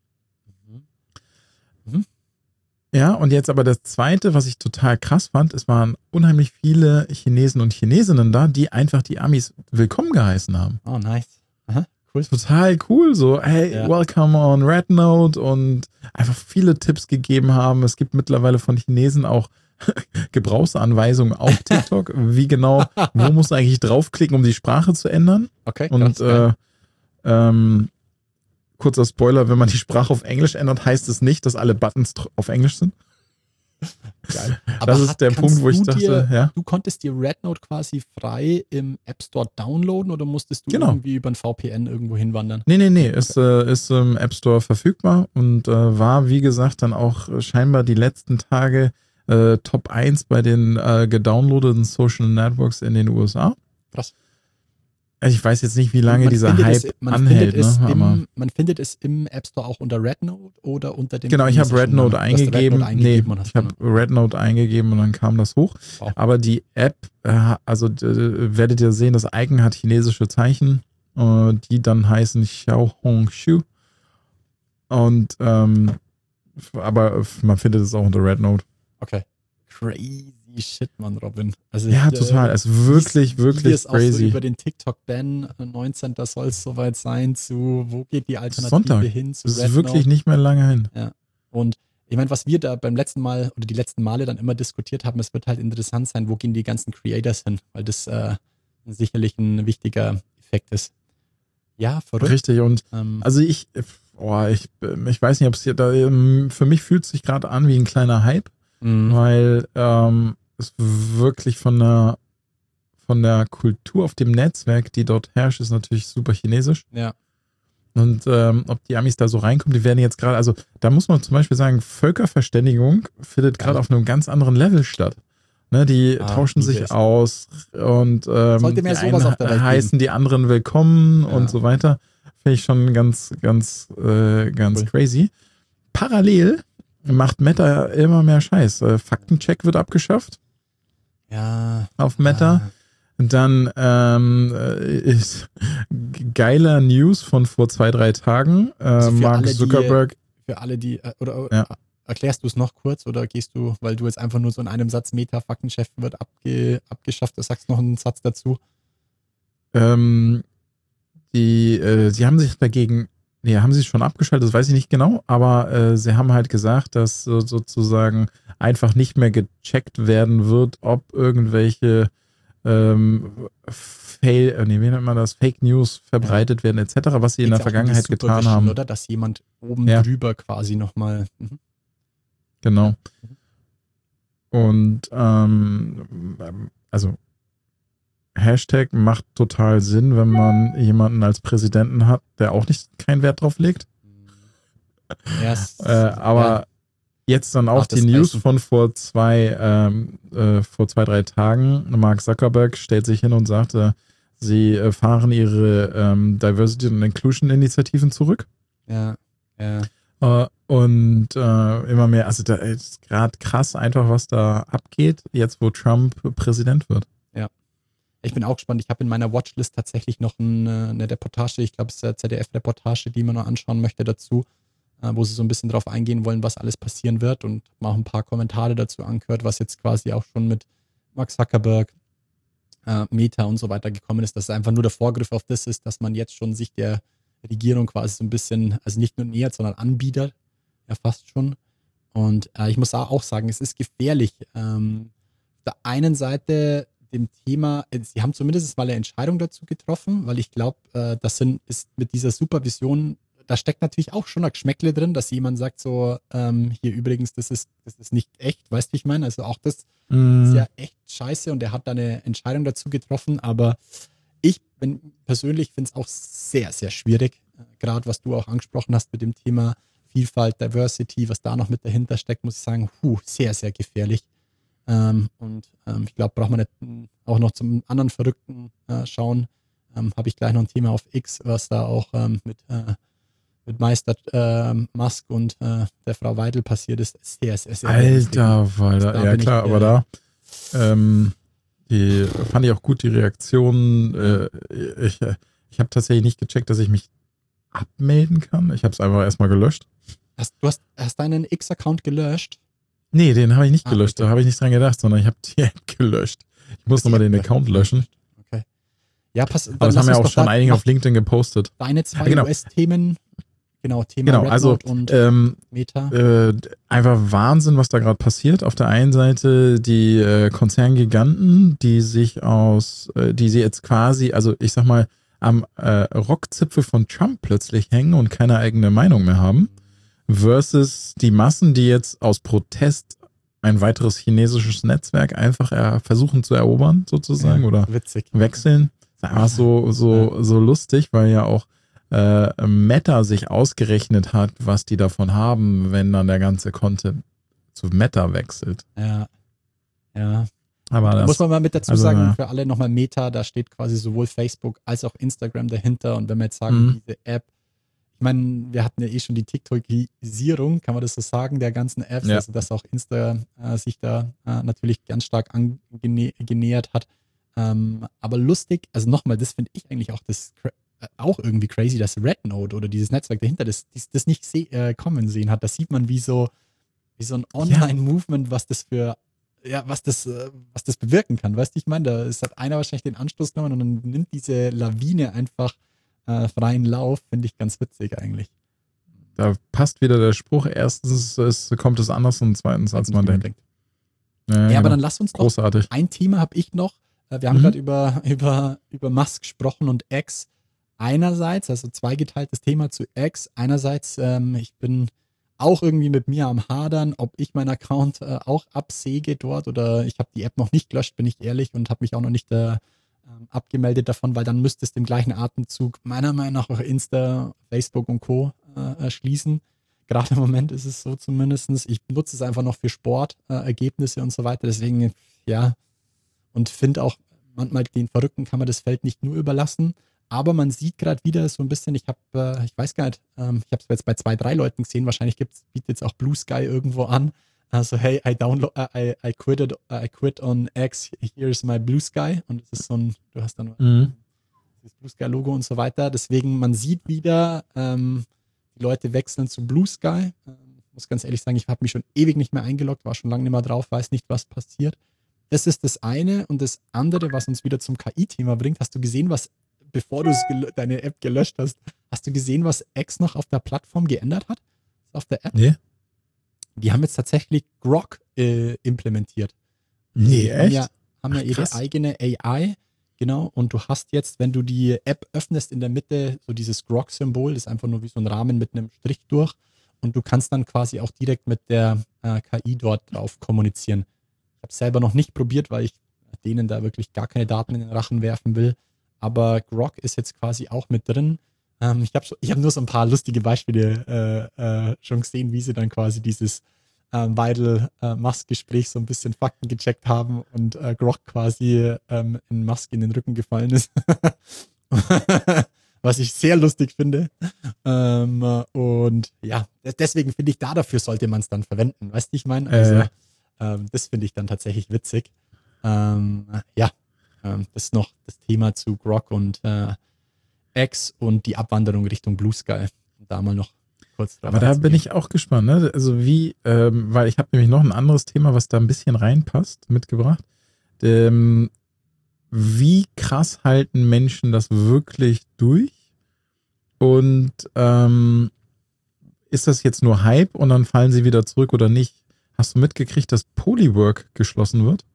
Ja, und jetzt aber das Zweite, was ich total krass fand, es waren unheimlich viele Chinesen und Chinesinnen da, die einfach die Amis willkommen geheißen haben. Oh, nice. Aha, cool. Total cool, so, hey, welcome on Red Note und einfach viele Tipps gegeben haben. Es gibt mittlerweile von Chinesen auch Gebrauchsanweisungen auf TikTok, wie genau, wo musst du eigentlich draufklicken, um die Sprache zu ändern. Okay, und kurzer Spoiler, wenn man die Sprache auf Englisch ändert, heißt es nicht, dass alle Buttons auf Englisch sind. Geil. Das ist der Punkt, wo ich dachte, du konntest dir Red Note quasi frei im App Store downloaden oder musstest du irgendwie über ein VPN irgendwo hinwandern? Nee, ist im App Store verfügbar und war, wie gesagt, dann auch scheinbar die letzten Tage Top 1 bei den gedownloadeten Social Networks in den USA. Krass. Also ich weiß jetzt nicht, wie lange dieser Hype anhält. Man findet es im App Store auch unter Red Note oder unter dem... Genau, ich habe Red Note eingegeben. Ich habe Red Note eingegeben und dann kam das hoch. Wow. Aber die App, werdet ihr sehen, das Icon hat chinesische Zeichen, die dann heißen Xiaohongshu. Und aber man findet es auch unter Red Note. Okay. Crazy shit, Mann, Robin. Also total. Es ist wirklich crazy. Auch so über den TikTok-Ban 19. Da soll es soweit sein wo geht die Alternative Sonntag. Hin zu Das ist wirklich nicht mehr lange hin. Ja. Und ich meine, was wir da beim letzten Mal oder die letzten Male dann immer diskutiert haben, es wird halt interessant sein, wo gehen die ganzen Creators hin, weil das sicherlich ein wichtiger Effekt ist. Ja, verrückt. Richtig. Und also ich weiß nicht, ob es hier für mich fühlt es sich gerade an wie ein kleiner Hype, weil es wirklich von der Kultur auf dem Netzwerk, die dort herrscht, ist natürlich super chinesisch. Ja. Und ob die Amis da so reinkommen, die werden jetzt gerade, also da muss man zum Beispiel sagen, Völkerverständigung findet gerade auf einem ganz anderen Level statt. Ne, die tauschen sich aus und sollte mehr die sowas auf der Welt heißen geben. Die anderen willkommen und so weiter. Finde ich schon ganz cool. Crazy. Parallel macht Meta immer mehr Scheiß. Faktencheck wird abgeschafft. Ja. Auf Meta. Dann ist geiler News von vor 2-3 Tagen. Also Mark Zuckerberg. für alle, die, oder Ja. erklärst du es noch kurz oder gehst du, weil du jetzt einfach nur so in einem Satz Meta-Faktenchef wird abgeschafft, du sagst noch einen Satz dazu? Sie haben sich dagegen, haben sie schon abgeschaltet, das weiß ich nicht genau, aber sie haben halt gesagt, dass sozusagen einfach nicht mehr gecheckt werden wird, ob irgendwelche wie nennt man das, Fake News verbreitet werden etc., was sie in der Geht's ja auch um die Vergangenheit getan Supervision, haben. oder? Dass jemand oben Ja. drüber quasi nochmal. Genau. Und also Hashtag macht total Sinn, wenn man jemanden als Präsidenten hat, der auch keinen Wert drauf legt. Aber jetzt dann auch die News von vor 2-3 Tagen. Mark Zuckerberg stellt sich hin und sagte, sie fahren ihre Diversity and Inclusion Initiativen zurück. Ja. Und immer mehr, also da ist gerade krass einfach, was da abgeht, jetzt wo Trump Präsident wird. Ja. Ich bin auch gespannt. Ich habe in meiner Watchlist tatsächlich noch eine Reportage, ich glaube, es ist eine ZDF-Reportage, die man noch anschauen möchte dazu, wo sie so ein bisschen drauf eingehen wollen, was alles passieren wird und mal auch ein paar Kommentare dazu angehört, was jetzt quasi auch schon mit Mark Zuckerberg, Meta und so weiter gekommen ist, dass es einfach nur der Vorgriff auf das ist, dass man jetzt schon sich der Regierung quasi so ein bisschen, also nicht nur nähert, sondern anbietet, ja fast schon. Und ich muss auch sagen, es ist gefährlich. Auf der einen Seite dem Thema, sie haben zumindest mal eine Entscheidung dazu getroffen, weil ich glaube, ist mit dieser Supervision, da steckt natürlich auch schon ein Geschmäckle drin, dass jemand sagt so, hier übrigens, das ist nicht echt, weißt du, wie ich meine? Also auch das ist ja echt scheiße und er hat da eine Entscheidung dazu getroffen, aber ich persönlich finde es auch sehr, sehr schwierig, gerade was du auch angesprochen hast mit dem Thema Vielfalt, Diversity, was da noch mit dahinter steckt, muss ich sagen, sehr, sehr gefährlich. Ich glaube, braucht man nicht auch noch zum anderen Verrückten schauen. Habe ich gleich noch ein Thema auf X, was da auch mit Meister Musk und der Frau Weidel passiert ist. Sehr, sehr, sehr Alter, Walter. Ja klar, aber da die fand ich auch gut, die Reaktion. Ich habe tatsächlich nicht gecheckt, dass ich mich abmelden kann. Ich habe es einfach erstmal gelöscht. Du hast deinen X-Account gelöscht? Nee, den habe ich nicht gelöscht. Okay. Da habe ich nicht dran gedacht, sondern ich habe die App gelöscht. Ich muss nochmal den Account löschen. Okay. Ja, aber das haben ja auch schon einige auf LinkedIn gepostet. Deine zwei US-Themen. Thema Red also Note und Meta. Einfach Wahnsinn, was da gerade passiert. Auf der einen Seite die Konzerngiganten, die sie jetzt quasi, also ich sag mal, am Rockzipfel von Trump plötzlich hängen und keine eigene Meinung mehr haben, versus die Massen, die jetzt aus Protest ein weiteres chinesisches Netzwerk einfach versuchen zu erobern, sozusagen, oder witzig. wechseln. Das ist einfach so lustig, weil ja auch Meta sich ausgerechnet hat, was die davon haben, wenn dann der ganze Content zu Meta wechselt. Ja. Aber das muss man mal mit dazu sagen, für alle nochmal Meta, da steht quasi sowohl Facebook als auch Instagram dahinter. Und wenn wir jetzt sagen, diese App, ich meine, wir hatten ja eh schon die TikTokisierung, kann man das so sagen, der ganzen Apps, also dass auch Insta sich da natürlich ganz stark angenähert hat. Aber lustig, also nochmal, das finde ich eigentlich auch irgendwie crazy, dass Red Note oder dieses Netzwerk dahinter das nicht kommen sehen hat. Das sieht man wie so ein Online-Movement, was das bewirken kann. Weißt du, ich meine, da hat einer wahrscheinlich den Anstoß genommen und dann nimmt diese Lawine einfach freien Lauf, finde ich ganz witzig eigentlich. Da passt wieder der Spruch, erstens kommt es anders und zweitens, als man denkt. Ja, aber dann lass uns großartig. Ein Thema habe ich noch. Wir haben gerade über Musk gesprochen und X. Einerseits, also zweigeteiltes Thema zu X. Einerseits, ich bin auch irgendwie mit mir am Hadern, ob ich meinen Account auch absäge dort oder ich habe die App noch nicht gelöscht, bin ich ehrlich, und habe mich auch noch nicht abgemeldet davon, weil dann müsste es dem gleichen Atemzug meiner Meinung nach auch Insta, Facebook und Co. Schließen. Gerade im Moment ist es so zumindest. Ich nutze es einfach noch für Sport, Ergebnisse und so weiter. Deswegen, ja, und finde auch, manchmal den Verrückten kann man das Feld nicht nur überlassen. Aber man sieht gerade wieder so ein bisschen, ich weiß gar nicht, ich habe es jetzt bei 2-3 Leuten gesehen, wahrscheinlich bietet jetzt auch Blue Sky irgendwo an. Also, hey, I quit on X, here's my Blue Sky. Und es ist du hast dann das Blue Sky Logo und so weiter. Deswegen, man sieht wieder die Leute wechseln zu Blue Sky. Muss ganz ehrlich sagen, ich habe mich schon ewig nicht mehr eingeloggt, war schon lange nicht mehr drauf, weiß nicht, was passiert. Das ist das eine. Und das andere, was uns wieder zum KI-Thema bringt, hast du gesehen, bevor du deine App gelöscht hast du gesehen, was X noch auf der Plattform geändert hat? Auf der App? Nee. Die haben jetzt tatsächlich Grok implementiert. Nee, echt? Haben ja ihre eigene AI. Genau, und du hast jetzt, wenn du die App öffnest, in der Mitte so dieses Grok-Symbol, das ist einfach nur wie so ein Rahmen mit einem Strich durch und du kannst dann quasi auch direkt mit der KI dort drauf kommunizieren. Ich habe es selber noch nicht probiert, weil ich denen da wirklich gar keine Daten in den Rachen werfen will, aber Grok ist jetzt quasi auch mit drin. Ich hab nur so ein paar lustige Beispiele schon gesehen, wie sie dann quasi dieses Weidel-Musk-Gespräch so ein bisschen Fakten gecheckt haben und Grok quasi in Musk in den Rücken gefallen ist. Was ich sehr lustig finde. Und ja, deswegen finde ich, dafür sollte man es dann verwenden. Weißt du, ich meine? Also, das finde ich dann tatsächlich witzig. Das ist noch das Thema zu Grok und X und die Abwanderung Richtung Blue Sky. Da mal noch kurz drauf. Aber da bin ich auch gespannt, ne? Also weil ich habe nämlich noch ein anderes Thema, was da ein bisschen reinpasst, mitgebracht. Wie krass halten Menschen das wirklich durch? Und ist das jetzt nur Hype und dann fallen sie wieder zurück oder nicht? Hast du mitgekriegt, dass Polywork geschlossen wird?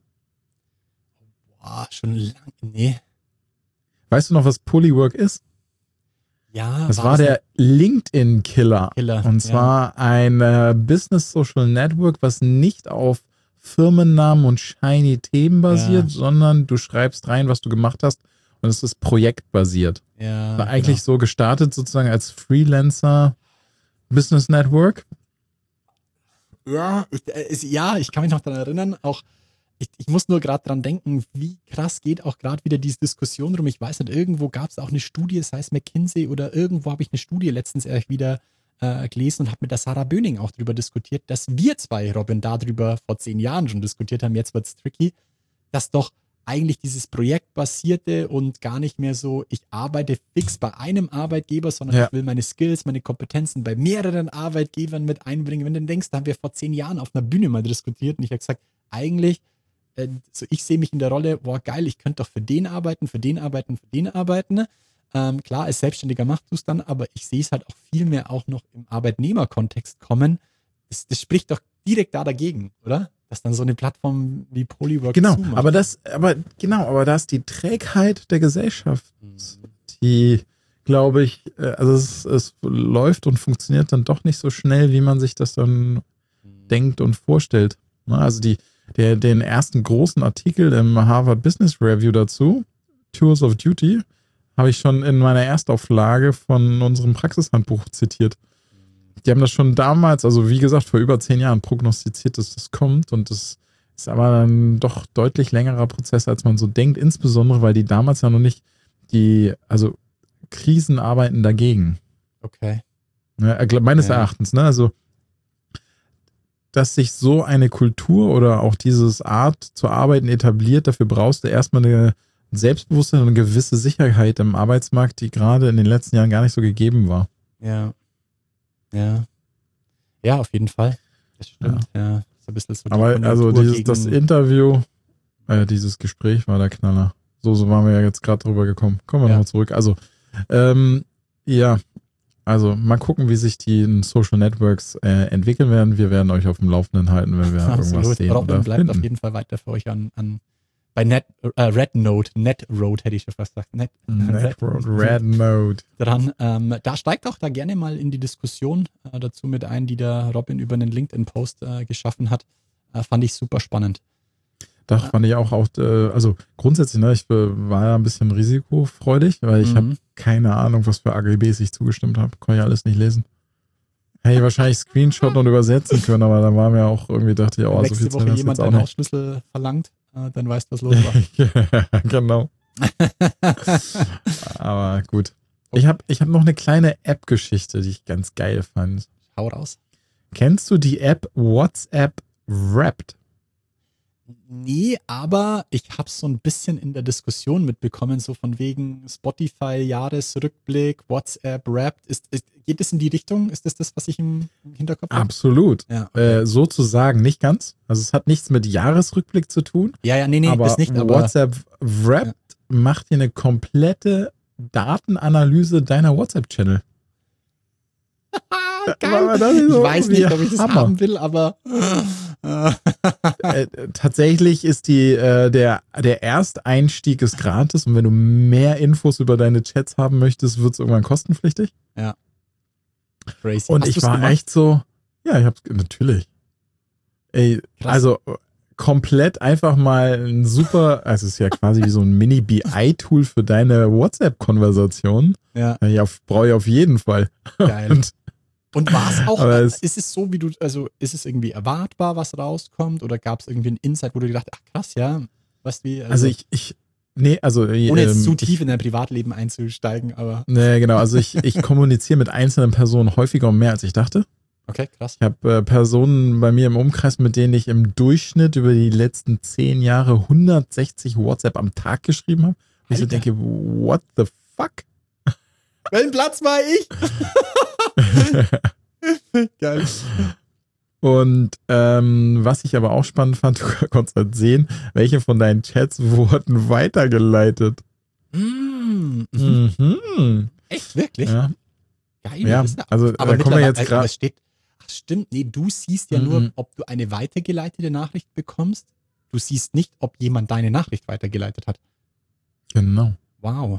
Boah, schon lange. Nee. Weißt du noch, was Polywork ist? Ja. Das war der LinkedIn-Killer. Und zwar ein Business-Social Network, was nicht auf Firmennamen und shiny Themen basiert, sondern du schreibst rein, was du gemacht hast und es ist projektbasiert. Ja, war eigentlich so gestartet sozusagen als Freelancer Business Network. Ja, ich kann mich noch daran erinnern, auch ich muss nur gerade dran denken, wie krass geht auch gerade wieder diese Diskussion rum. Ich weiß nicht, irgendwo gab es auch eine Studie, sei es McKinsey oder irgendwo habe ich eine Studie letztens erst wieder gelesen und habe mit der Sarah Böning auch drüber diskutiert, dass wir zwei, Robin, darüber vor 10 Jahren schon diskutiert haben, jetzt wird es tricky, dass doch eigentlich dieses Projektbasierte und gar nicht mehr so, ich arbeite fix bei einem Arbeitgeber, sondern ich will meine Skills, meine Kompetenzen bei mehreren Arbeitgebern mit einbringen. Wenn du denkst, da haben wir vor 10 Jahren auf einer Bühne mal diskutiert und ich habe gesagt, eigentlich so ich sehe mich in der Rolle, boah geil, ich könnte doch für den arbeiten, für den arbeiten, für den arbeiten. Klar, als Selbstständiger machst du es dann, aber ich sehe es halt auch viel mehr auch noch im Arbeitnehmerkontext kommen. Das spricht doch direkt da dagegen, oder? Dass dann so eine Plattform wie Polywork zumacht. Aber da ist die Trägheit der Gesellschaft, die, glaube ich, also es läuft und funktioniert dann doch nicht so schnell, wie man sich das dann denkt und vorstellt. Also den ersten großen Artikel im Harvard Business Review dazu, Tours of Duty, habe ich schon in meiner Erstauflage von unserem Praxishandbuch zitiert. Die haben das schon damals, also wie gesagt, vor über 10 Jahren prognostiziert, dass das kommt und das ist aber dann doch deutlich längerer Prozess, als man so denkt, insbesondere, weil die damals ja noch nicht also Krisen arbeiten dagegen. Okay. Meines Erachtens, ne, also dass sich so eine Kultur oder auch dieses Art zu arbeiten etabliert, dafür brauchst du erstmal eine Selbstbewusstsein und eine gewisse Sicherheit im Arbeitsmarkt, die gerade in den letzten Jahren gar nicht so gegeben war. Ja, auf jeden Fall. Das stimmt, ja. Ist ein bisschen so aber also das Interview, dieses Gespräch war der Knaller. So waren wir ja jetzt gerade drüber gekommen. Kommen wir nochmal zurück. Also, also mal gucken, wie sich die Social Networks entwickeln werden. Wir werden euch auf dem Laufenden halten, wenn wir irgendwas sehen. Robin bleibt auf jeden Fall weiter für euch bei Rednode hätte ich schon fast gesagt. Rednode. Dran. Da steigt auch da gerne mal in die Diskussion dazu mit ein, die da Robin über einen LinkedIn-Post geschaffen hat. Fand ich super spannend. Das fand ich auch, also grundsätzlich, ne, ich war ja ein bisschen risikofreudig, weil ich habe keine Ahnung, was für AGBs ich zugestimmt habe. Konnte ich alles nicht lesen. Hätte ich wahrscheinlich Screenshot und übersetzen können, aber dann war mir auch irgendwie, dachte ich, so viel Nächste Woche Zeit jemand deinen Hausschlüssel verlangt, dann weißt du, was los war. Ja, genau. Aber gut. Ich hab noch eine kleine App-Geschichte, die ich ganz geil fand. Hau raus. Kennst du die App WhatsApp Wrapped? Nee, aber ich habe so ein bisschen in der Diskussion mitbekommen, so von wegen Spotify-Jahresrückblick, WhatsApp, Wrapped. Geht es in die Richtung? Ist das, was ich im Hinterkopf habe? Absolut. Ja, okay. Sozusagen nicht ganz. Also es hat nichts mit Jahresrückblick zu tun. Ja, nee, aber das nicht. Aber WhatsApp Wrapped macht dir eine komplette Datenanalyse deiner WhatsApp-Channel. geil. Ich weiß nicht, ob ich das haben will, aber tatsächlich ist der Ersteinstieg ist gratis und wenn du mehr Infos über deine Chats haben möchtest, wird es irgendwann kostenpflichtig. Ja. Crazy. Und ich war echt so, ja, ich hab's natürlich. Ey, krass. Also komplett einfach mal ein super, also es ist ja quasi wie so ein Mini-BI-Tool für deine WhatsApp-Konversation. Ja. Brauche ich auf jeden Fall. Geil. Und war es auch, ist es so, ist es irgendwie erwartbar, was rauskommt? Oder gab es irgendwie einen Insight, wo du gedacht hast, ach krass, ja, weißt du wie? Also ohne jetzt zu tief in dein Privatleben einzusteigen, aber. Nee, genau, also ich kommuniziere mit einzelnen Personen häufiger und mehr, als ich dachte. Okay, krass. Ich habe Personen bei mir im Umkreis, mit denen ich im Durchschnitt über die letzten 10 Jahre 160 WhatsApp am Tag geschrieben habe. Und ich so denke, what the fuck? Welchen Platz war ich? Geil. Und was ich aber auch spannend fand, du konntest halt sehen, welche von deinen Chats wurden weitergeleitet. Echt, wirklich? Ja. Geil. Ja, also aber da kommen wir jetzt gerade. Ach stimmt, nee, du siehst ja nur, ob du eine weitergeleitete Nachricht bekommst. Du siehst nicht, ob jemand deine Nachricht weitergeleitet hat. Genau. Wow.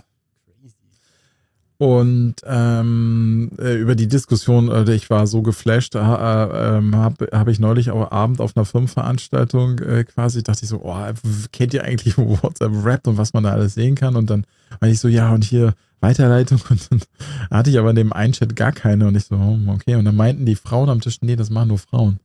Und über die Diskussion, ich war so geflasht, habe ich neulich auch Abend auf einer Firmenveranstaltung quasi, dachte ich so, kennt ihr eigentlich WhatsApp Wrapped und was man da alles sehen kann? Und dann war ich so, ja, und hier Weiterleitung. Und dann hatte ich aber in dem einen Chat gar keine. Und ich so, okay. Und dann meinten die Frauen am Tisch, nee, das machen nur Frauen.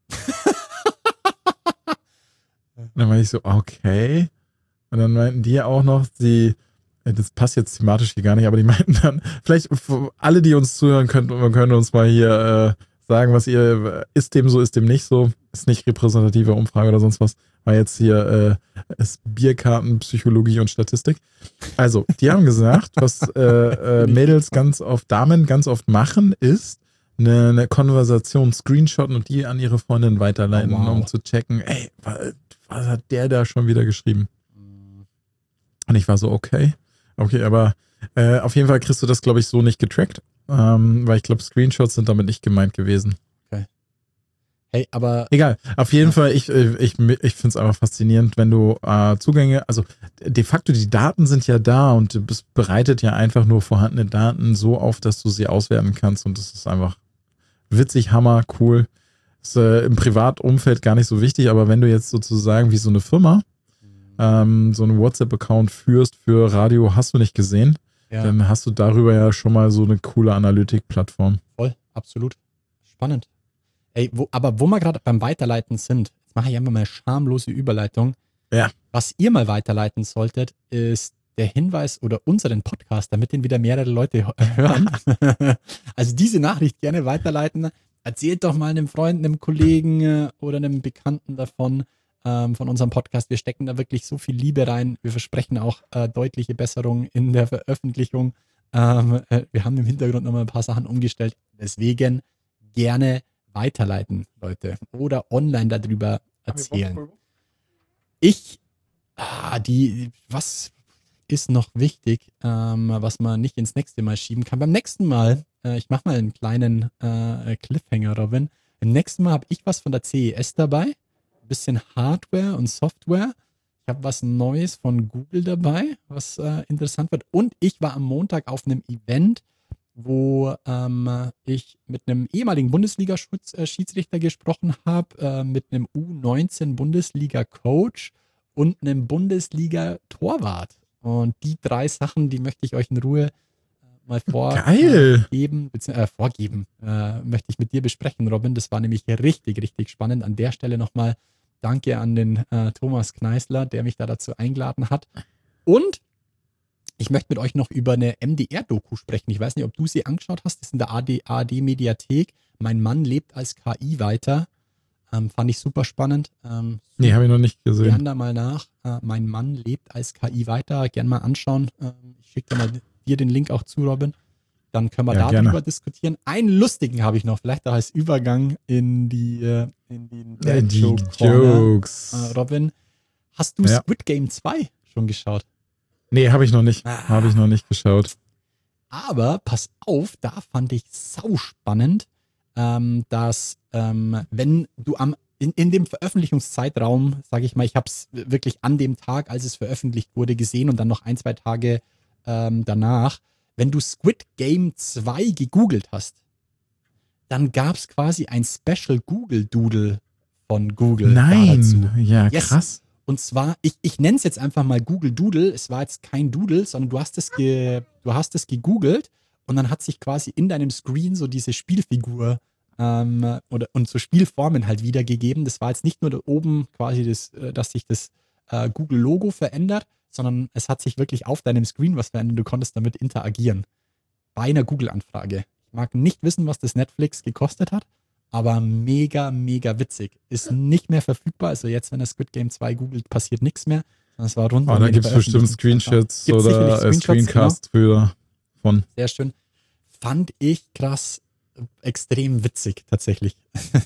Und dann war ich so, okay. Und dann meinten die auch noch, das passt jetzt thematisch hier gar nicht, aber die meinten dann, vielleicht alle, die uns zuhören können uns mal hier sagen, was ist dem so, ist dem nicht so, ist nicht repräsentative Umfrage oder sonst was, war jetzt hier ist Bierkarten, Psychologie und Statistik. Also, die haben gesagt, was Mädels Damen ganz oft machen, ist eine Konversation screenshotten und die an ihre Freundin weiterleiten, um zu checken, ey, was hat der da schon wieder geschrieben? Und ich war so, okay, aber auf jeden Fall kriegst du das, glaube ich, so nicht getrackt, weil ich glaube, Screenshots sind damit nicht gemeint gewesen. Okay. Hey, aber... Egal, auf jeden Fall, ich finde es einfach faszinierend, wenn du Zugänge, also de facto die Daten sind ja da und es bereitet ja einfach nur vorhandene Daten so auf, dass du sie auswerten kannst und das ist einfach witzig, hammer, cool. Ist im Privatumfeld gar nicht so wichtig, aber wenn du jetzt sozusagen wie so eine Firma so einen WhatsApp-Account führst für Radio, hast du nicht gesehen, dann hast du darüber ja schon mal so eine coole Analytik-Plattform. Voll, absolut. Spannend. Ey, wo wir gerade beim Weiterleiten sind, jetzt mache ich einfach mal eine schamlose Überleitung. Ja. Was ihr mal weiterleiten solltet, ist der Hinweis oder unseren Podcast, damit den wieder mehrere Leute hören. Also diese Nachricht gerne weiterleiten. Erzählt doch mal einem Freund, einem Kollegen oder einem Bekannten davon, von unserem Podcast. Wir stecken da wirklich so viel Liebe rein. Wir versprechen auch deutliche Besserung in der Veröffentlichung. Wir haben im Hintergrund nochmal ein paar Sachen umgestellt. Deswegen gerne weiterleiten, Leute. Oder online darüber erzählen. Was ist noch wichtig, was man nicht ins nächste Mal schieben kann? Beim nächsten Mal, ich mache mal einen kleinen Cliffhanger, Robin. Im nächsten Mal habe ich was von der CES dabei. Bisschen Hardware und Software. Ich habe was Neues von Google dabei, was interessant wird. Und ich war am Montag auf einem Event, wo ich mit einem ehemaligen Bundesliga-Schiedsrichter gesprochen habe, mit einem U19-Bundesliga-Coach und einem Bundesliga-Torwart. Und die 3 Sachen, die möchte ich euch in Ruhe mal vorgeben, möchte ich mit dir besprechen, Robin. Das war nämlich richtig, richtig spannend. An der Stelle nochmal danke an den Thomas Kneißler, der mich da dazu eingeladen hat. Und ich möchte mit euch noch über eine MDR-Doku sprechen. Ich weiß nicht, ob du sie angeschaut hast. Das ist in der ARD-Mediathek. Mein Mann lebt als KI weiter. Fand ich super spannend. Nee, habe ich noch nicht gesehen. Gern da mal nach. Mein Mann lebt als KI weiter. Gern mal anschauen. Ich schicke dir den Link auch zu, Robin. Dann können wir darüber diskutieren. Einen lustigen habe ich noch, vielleicht auch als Übergang in die Jokes. Robin, hast du Squid Game 2 schon geschaut? Nee, habe ich noch nicht. Habe ich noch nicht geschaut. Aber pass auf, da fand ich sau spannend, dass wenn du in dem Veröffentlichungszeitraum, sage ich mal, ich habe es wirklich an dem Tag, als es veröffentlicht wurde, gesehen und dann noch 1-2 Tage danach, wenn du Squid Game 2 gegoogelt hast, dann gab es quasi ein Special Google Doodle von Google. Nein, ja, krass. Und zwar, ich nenne es jetzt einfach mal Google Doodle. Es war jetzt kein Doodle, sondern du hast es gegoogelt und dann hat sich quasi in deinem Screen so diese Spielfigur und so Spielformen halt wiedergegeben. Das war jetzt nicht nur da oben quasi dass sich das Google-Logo verändert, sondern es hat sich wirklich auf deinem Screen was verändert. Du konntest damit interagieren. Bei einer Google-Anfrage. Ich mag nicht wissen, was das Netflix gekostet hat, aber mega, mega witzig. Ist nicht mehr verfügbar. Also jetzt, wenn er Squid Game 2 googelt, passiert nichts mehr. Das war rund. Da gibt es bestimmt Screenshots oder Screencasts von. Sehr schön. Fand ich krass, extrem witzig tatsächlich.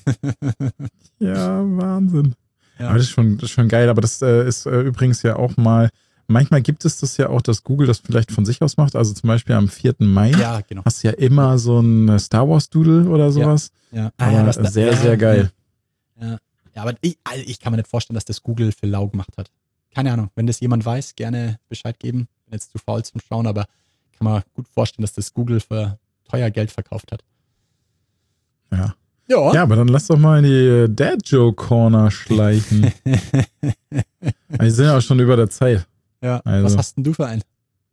Ja, Wahnsinn. Ja. Aber das ist schon geil. Aber das ist übrigens ja auch mal, manchmal gibt es das ja auch, dass Google das vielleicht von sich aus macht. Also zum Beispiel am 4. Mai hast du ja immer so ein Star Wars Doodle oder sowas. Ja. Aber sehr geil. Ja, aber ich kann mir nicht vorstellen, dass das Google für lau gemacht hat. Keine Ahnung. Wenn das jemand weiß, gerne Bescheid geben. Bin jetzt zu faul zum Schauen, aber kann man gut vorstellen, dass das Google für teuer Geld verkauft hat. Ja. Ja, aber dann lass doch mal in die Dad-Joke-Corner schleichen. Wir sind ja auch schon über der Zeit. Ja, also. Was hast denn du für einen?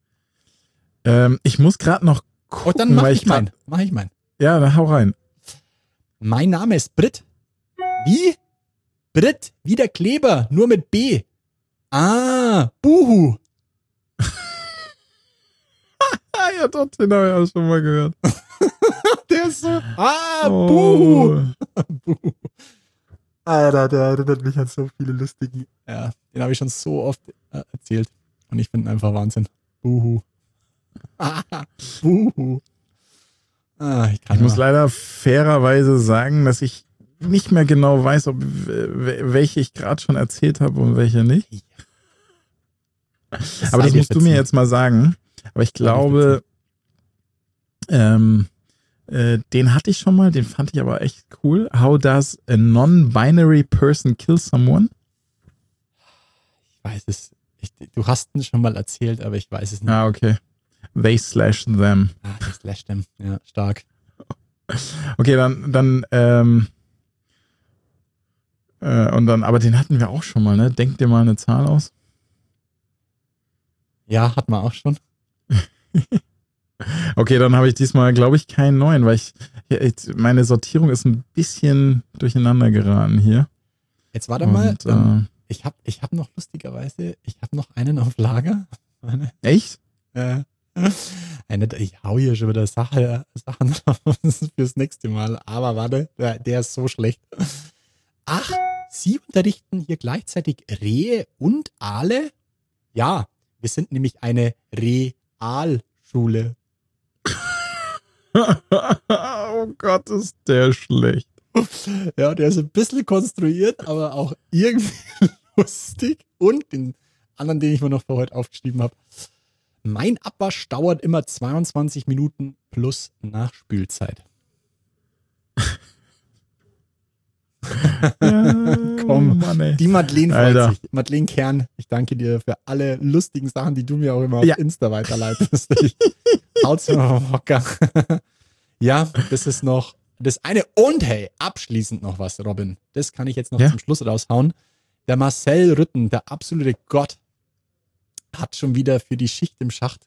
Ich muss gerade noch gucken. Dann mach ich meinen. Ja, dann hau rein. Mein Name ist Britt. Wie? Britt, wie der Kleber, nur mit B. Ah, Buhu. Ja, doch, den habe ich auch schon mal gehört. Der ist so. Buhu. Buhu. Alter, der erinnert mich an so viele lustigen. Ja, den habe ich schon so oft erzählt. Und ich finde ihn einfach Wahnsinn. Buhu. Buhu. Ich muss leider fairerweise sagen, dass ich nicht mehr genau weiß, welche ich gerade schon erzählt habe und welche nicht. Aber das musst du mir jetzt mal sagen. Aber ich glaube, den hatte ich schon mal, den fand ich aber echt cool. How does a non-binary person kill someone? Ich weiß es. Du hast ihn schon mal erzählt, aber ich weiß es nicht. Okay. They slash them. They slash them. Ja, stark. Okay, dann aber den hatten wir auch schon mal, ne? Denk dir mal eine Zahl aus. Ja, hatten wir auch schon. Okay, dann habe ich diesmal, glaube ich, keinen neuen, weil meine Sortierung ist ein bisschen durcheinander geraten hier. Jetzt warte mal. Ich hab noch lustigerweise, noch einen auf Lager. Echt? Ich hau hier schon wieder Sachen fürs nächste Mal. Aber warte, der ist so schlecht. Ach, Sie unterrichten hier gleichzeitig Rehe und Aale? Ja, wir sind nämlich eine Realschule. Oh Gott, ist der schlecht. Ja, der ist ein bisschen konstruiert, aber auch irgendwie lustig. Und den anderen, den ich mir noch für heute aufgeschrieben habe. Mein Abwasch dauert immer 22 Minuten plus Nachspülzeit. Ja, komm, Mann, ey. Die Madeleine freut sich. Madeleine Kern, ich danke dir für alle lustigen Sachen, die du mir auch immer auf Insta weiterleitest. Haut's mir vom Hocker. Ja, das ist noch das eine. Und hey, abschließend noch was, Robin. Das kann ich jetzt noch zum Schluss raushauen. Der Marcel Rütten, der absolute Gott, hat schon wieder für die Schicht im Schacht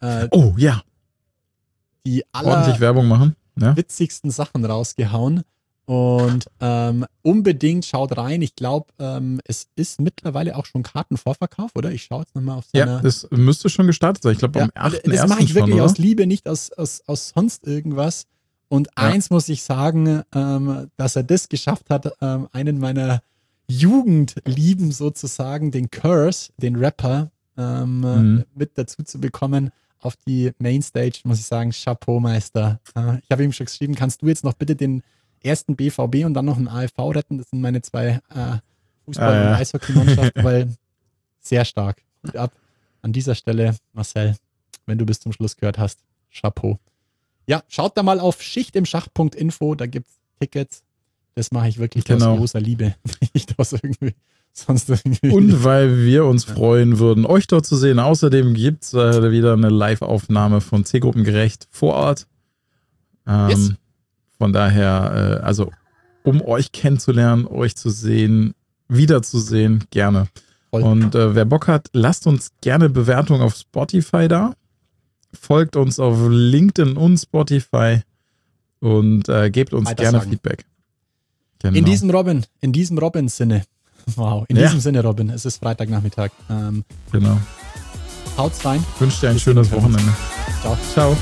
die ordentlich Werbung machen. Ja. Witzigsten Sachen rausgehauen. Und unbedingt schaut rein. Ich glaube, es ist mittlerweile auch schon Kartenvorverkauf, oder? Ich schaue jetzt nochmal auf seine... Ja, das müsste schon gestartet sein. Ich glaube, am 8.1. Das mache ich wirklich schon, aus Liebe, nicht aus sonst irgendwas. Und eins muss ich sagen, dass er das geschafft hat, einen meiner Jugendlieben sozusagen, den Curse, den Rapper, mit dazu zu bekommen auf die Mainstage, muss ich sagen, Chapeau, Meister. Ich habe ihm schon geschrieben, kannst du jetzt noch bitte den ersten BVB und dann noch einen AFV retten? Das sind meine zwei Fußball- und Eishockey-Mannschaften, weil sehr stark. Gut ab. An dieser Stelle, Marcel, wenn du bis zum Schluss gehört hast, Chapeau. Ja, schaut da mal auf schichtimschach.info, da gibt es Tickets. Das mache ich wirklich aus großer Liebe. Nicht aus irgendwie sonst irgendwie. Und weil wir uns freuen würden, euch dort zu sehen. Außerdem gibt es wieder eine Live-Aufnahme von C-Gruppengerecht vor Ort. Yes. Von daher, also um euch kennenzulernen, euch zu sehen, wiederzusehen, gerne. Voll. Und wer Bock hat, lasst uns gerne Bewertungen auf Spotify da. Folgt uns auf LinkedIn und Spotify und gebt uns gerne Feedback. Genau. In diesem Robin-Sinne. Wow, in diesem Sinne, Robin, es ist Freitagnachmittag. Genau. Haut's rein. Ich wünsche dir ein schönes Wochenende. Ciao. Ciao.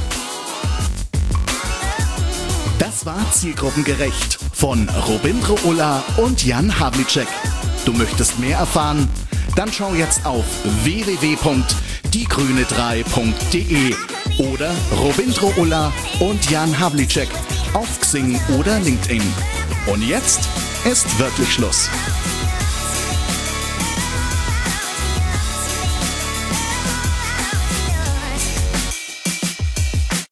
Das war Zielgruppengerecht von Robindro Ulla und Jan Havlicek. Du möchtest mehr erfahren? Dann schau jetzt auf www.diegrüne3.de oder Robindro Ulla und Jan Havlicek auf Xing oder LinkedIn. Und jetzt ist wirklich Schluss.